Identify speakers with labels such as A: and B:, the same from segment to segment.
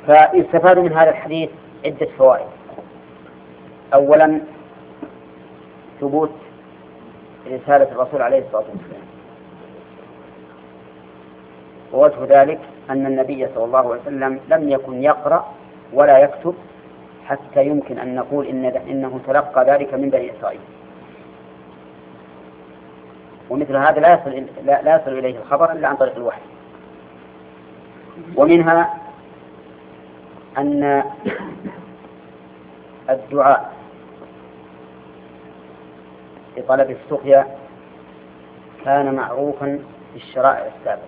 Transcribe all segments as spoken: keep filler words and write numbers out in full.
A: فيستفاد من هذا الحديث عدة فوائد. أولا ثبوت رسالة الرسول عليه الصلاة والسلام، ووجه ذلك أن النبي صلى الله عليه وسلم لم يكن يقرأ ولا يكتب حتى يمكن أن نقول إن إنه تلقى ذلك من بني إسرائيل، ومثل هذا لا يصل, لا يصل إليه الخبر إلا عن طريق الوحي. ومنها أن الدعاء لطلب السقيا كان معروفا في الشرائع السابقة،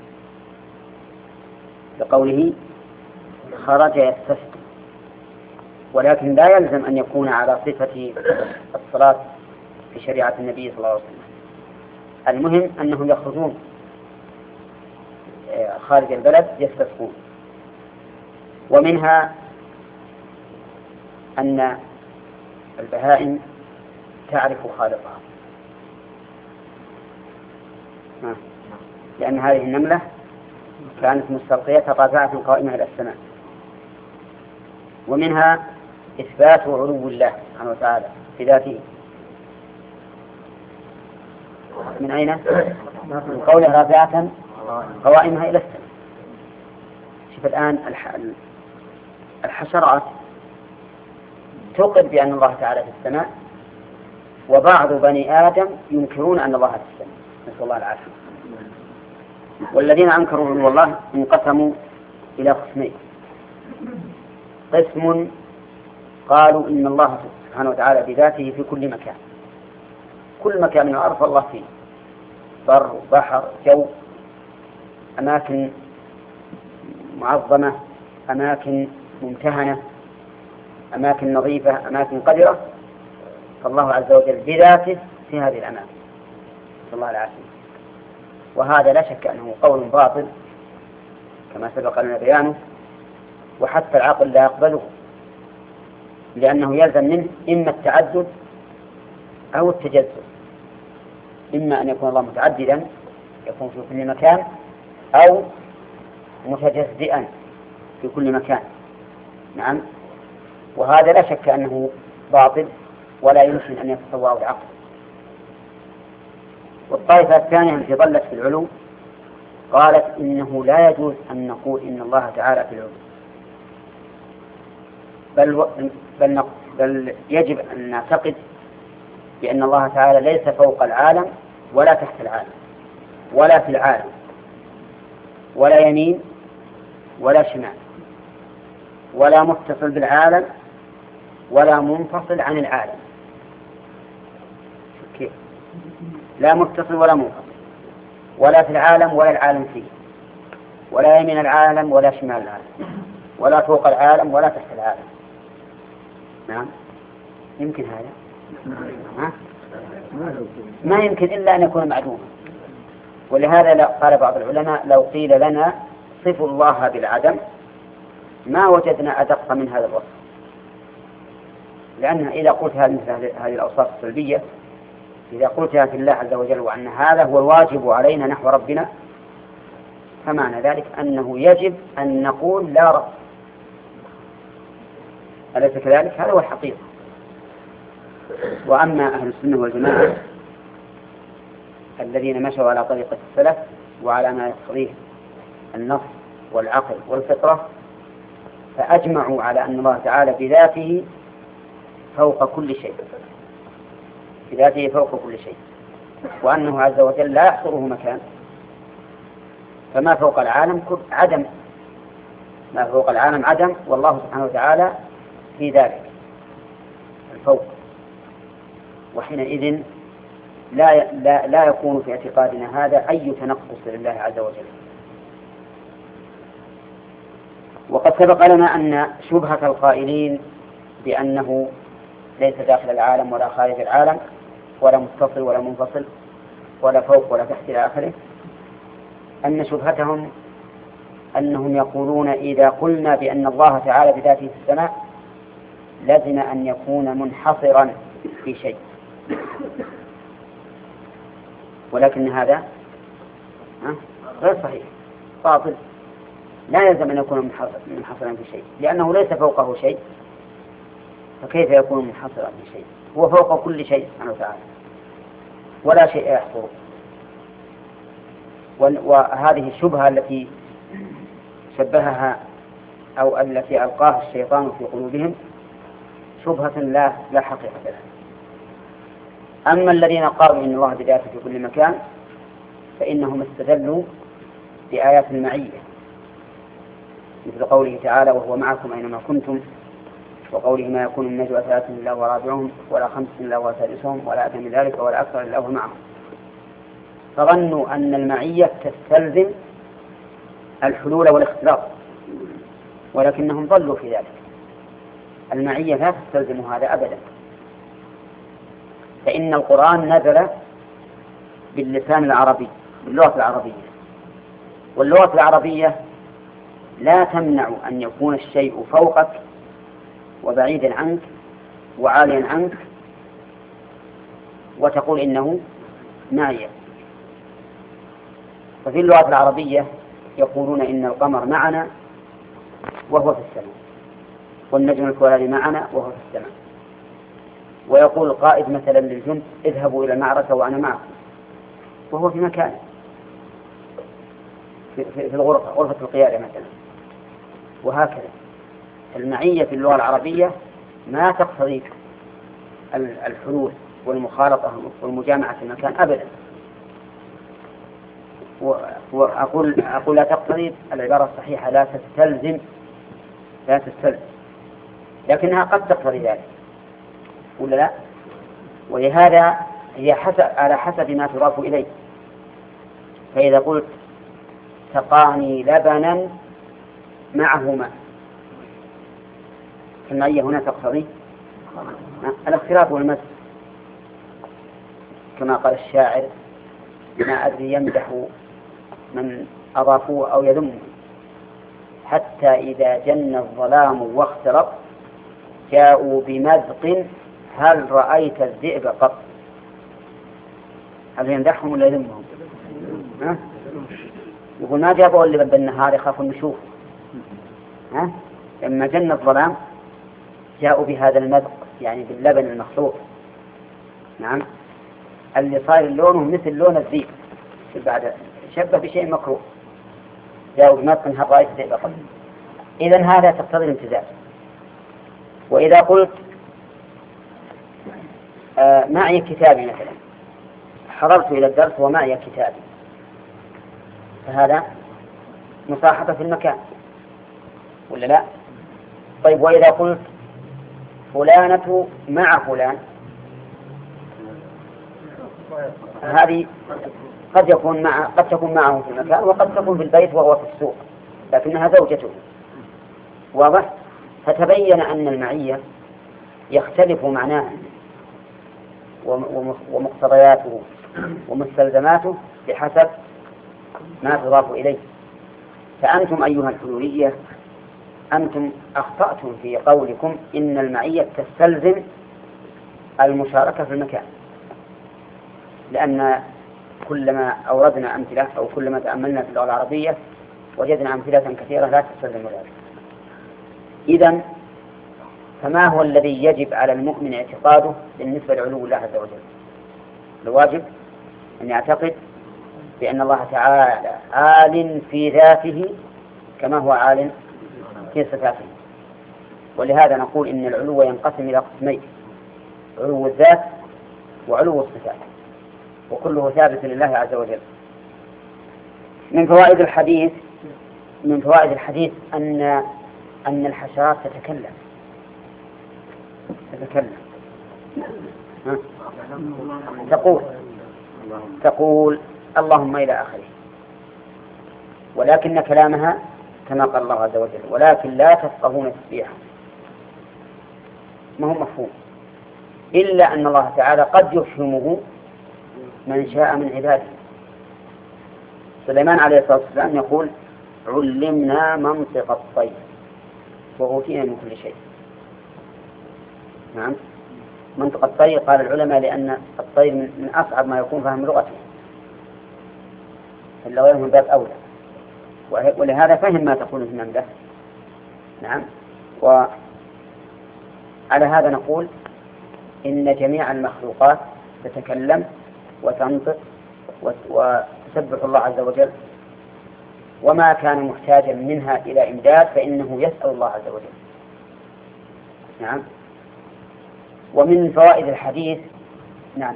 A: لقوله خرج يستسقي، ولكن لا يلزم أن يكون على صفة الصلاة في شريعة النبي صلى الله عليه وسلم. المهم أنهم يخرجون خارج البلد يستسقون. ومنها أن البهائم تعرف خالقها، لأن هذه النملة كانت مستلقية رافعة قائمة إلى السماء. ومنها إثبات علو الله سبحانه وتعالى في ذاته. من أين؟ من قوله رافعة قوائمها إلى السماء. شوف الآن الحشرات تقر بأن الله تعالى في السماء، وبعض بني آدم ينكرون أن الله في السماء، نسأل الله العافية. والذين أنكروا علو الله انقسموا إلى قسمين. قسم قالوا إن الله سبحانه وتعالى بذاته في كل مكان، كل مكان من الأرض الله فيه، بر بحر جو، أماكن معظمة، أماكن ممتهنة، أماكن نظيفة، أماكن قذرة، فالله عز وجل بذاته في هذه الأماكن، نسأل الله العافية. وهذا لا شك أنه قول باطل كما سبق لنا بيانه، وحتى العقل لا يقبله، لأنه يلزم منه إما التعدد أو التجزؤ، إما أن يكون الله متعددا يكون في كل مكان، أو متجزئا في كل مكان. نعم، وهذا لا شك أنه باطل ولا يمكن أن يتصوره العقل. والطائفة الثانية التي ضلت في العلو قالت إنه لا يجوز أن نقول إن الله تعالى في العلو، بل, و... بل, نق... بل يجب أن نعتقد بأن الله تعالى ليس فوق العالم ولا تحت العالم ولا في العالم، ولا يمين ولا شمال، ولا متصل بالعالم ولا منفصل عن العالم. كيف؟ لا متصل ولا منفصل، ولا في العالم ولا العالم فيه، ولا يمين العالم ولا شمال العالم، ولا فوق العالم ولا تحت العالم. نعم، يمكن هذا؟ ها؟ ما يمكن إلا أن يكون معدوما. ولهذا قال بعض العلماء لو قيل لنا صفوا الله بالعدم ما وجدنا أدق من هذا الوصف، لأن إذا قلت هذه الأوصاف السلبية، إذا قلتها في الله عز وجل وأن هذا هو الواجب علينا نحو ربنا، فمعنى ذلك أنه يجب أن نقول لا رب. أليس كذلك؟ هذا هو الحقيقة. وأما أهل السنة والجماعة الذين مشوا على طريقة السلف وعلى ما يقتضيه النص والعقل والفطرة، فأجمعوا على أن الله تعالى بذاته فوق كل شيء، بذاته فوق كل شيء، وأنه عز وجل لا يحصره مكان، فما فوق العالم عدم، ما فوق العالم عدم، والله سبحانه وتعالى في ذلك الفوق. وحينئذ لا, لا, لا يكون في اعتقادنا هذا أي تنقص لله عز وجل. وقد سبق لنا أن شبهة القائلين بأنه ليس داخل العالم ولا خارج العالم ولا متصل ولا منفصل ولا فوق ولا تحت إلى آخره، أن شبهتهم أنهم يقولون إذا قلنا بأن الله تعالى بذاته في السماء لازم أن يكون منحصرا في شيء، ولكن هذا غير صحيح، باطل، لا يلزم أن يكون منحصرا في شيء، لأنه ليس فوقه شيء، فكيف يكون منحصرا في شيء؟ هو فوق كل شيء سبحانه وتعالى ولا شيء يحصره. وهذه الشبهة التي شبهها أو التي ألقاها الشيطان في قلوبهم شبهة لا لا حقيقة لها. أما الذين قالوا إن الله بذاته في كل مكان فإنهم استدلوا بآيات المعية، مثل قوله تعالى وهو معكم أينما كنتم، وقوله ما يكون من نجوى ثلاثة إلا هو رابعهم ولا خمس إلا هو سادسهم ولا أدنى من ذلك ولا أكثر إلا هو معهم. فظنوا أن المعية تستلزم الحلول والاختلاط، ولكنهم ضلوا في ذلك. المعية لا تستلزم هذا أبدا، فإن القرآن نزل باللسان العربي باللغة العربية، واللغة العربية لا تمنع أن يكون الشيء فوقك وبعيدا عنك وعاليا عنك وتقول إنه معي. ففي اللغة العربية يقولون إن القمر معنا وهو في السماء، والنجم الكوالي معنا وهو في السماء. ويقول القائد مثلا للجند اذهبوا إلى المعركة وأنا معكم وهو في مكانه في, في, في الغرفة غرفة القيادة مثلا. وهكذا المعية في اللغة العربية ما تقتضي الحلول والمخالطة والمجامعة في المكان أبدا. وأقول أقول لا تقتضي، العبارة الصحيحة لا تستلزم لا تستلزم لكنها قد تقتضي ذلك ولا لا؟ ولهذا هي حسب على حسب ما تضاف إليه. فإذا قلت سقاني لبنا معه ماء، فالمعية هنا تقتضي الاختلاط والمزج، كما قال الشاعر ما أدري يمدح من أضافوه أو يذمه حتى إذا جن الظلام واختلط جاءوا بمزق هل رأيت الذئب قط. هل يمدحهم ولا يذمهم؟ ها؟ يقول ما جابوا اللي بد النهار يخافوا نشوف. ها؟ لما جن الظلام جاءوا بهذا المزق يعني باللبن المخلوط، نعم، اللي صار لونه مثل لون الذئب بعد شبه بشيء مكروه، جاءوا بمزق هل رأيت الذئب قط. إذن هذا تقتضي الامتزاج. وإذا قلت آه معي كتابي مثلا، حضرت إلى الدرس ومعي كتابي، فهذا مصاحبة في المكان ولا لا؟ طيب وإذا قلت فلانة مع فلان، هذه قد يكون مع قد تكون معه في المكان وقد تكون في البيت وهو في السوق، لكنها زوجته. واضح؟ فتبين أن المعية يختلف معناه ومقتضياته ومستلزماته بحسب ما تضاف إليه. فأنتم أيها الحلولية أنتم أخطأتم في قولكم إن المعية تستلزم المشاركة في المكان، لأن كلما أوردنا أمثلة أو كلما تأملنا في اللغة العربية وجدنا أمثلة كثيرة لا تستلزم ذلك. إذن فما هو الذي يجب على المؤمن اعتقاده بالنسبة لعلو الله عز وجل؟ الواجب أن يعتقد بأن الله تعالى عال في ذاته كما هو عال في صفاته. ولهذا نقول إن العلو ينقسم إلى قسمين: علو الذات وعلو الصفات، وكله ثابت لله عز وجل. من فوائد الحديث من فوائد الحديث أن أن الحشرات تتكلم تتكلم ها؟ تقول تقول اللهم إلى آخره، ولكن كلامها كما قال الله عز وجل ولكن لا تفقهون تسبيحا، ما هو مفهوم، إلا أن الله تعالى قد يفهمه من شاء من عباده. سليمان عليه الصلاة والسلام يقول علمنا منطق الطير وأوتينا من كل شيء. نعم، منطق الطير قال العلماء لأن الطير من أصعب ما يكون فهم لغته، إلا غيره من باب أولى. ولهذا فهم ما تقوله في الممدح. نعم. وعلى هذا نقول إن جميع المخلوقات تتكلم وتنطق وتسبح الله عز وجل، وما كان محتاجا منها إلى إمداد فإنه يسأل الله عز وجل. نعم. ومن فوائد الحديث نعم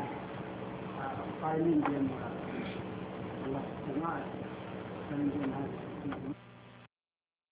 A: قائلين بأن الله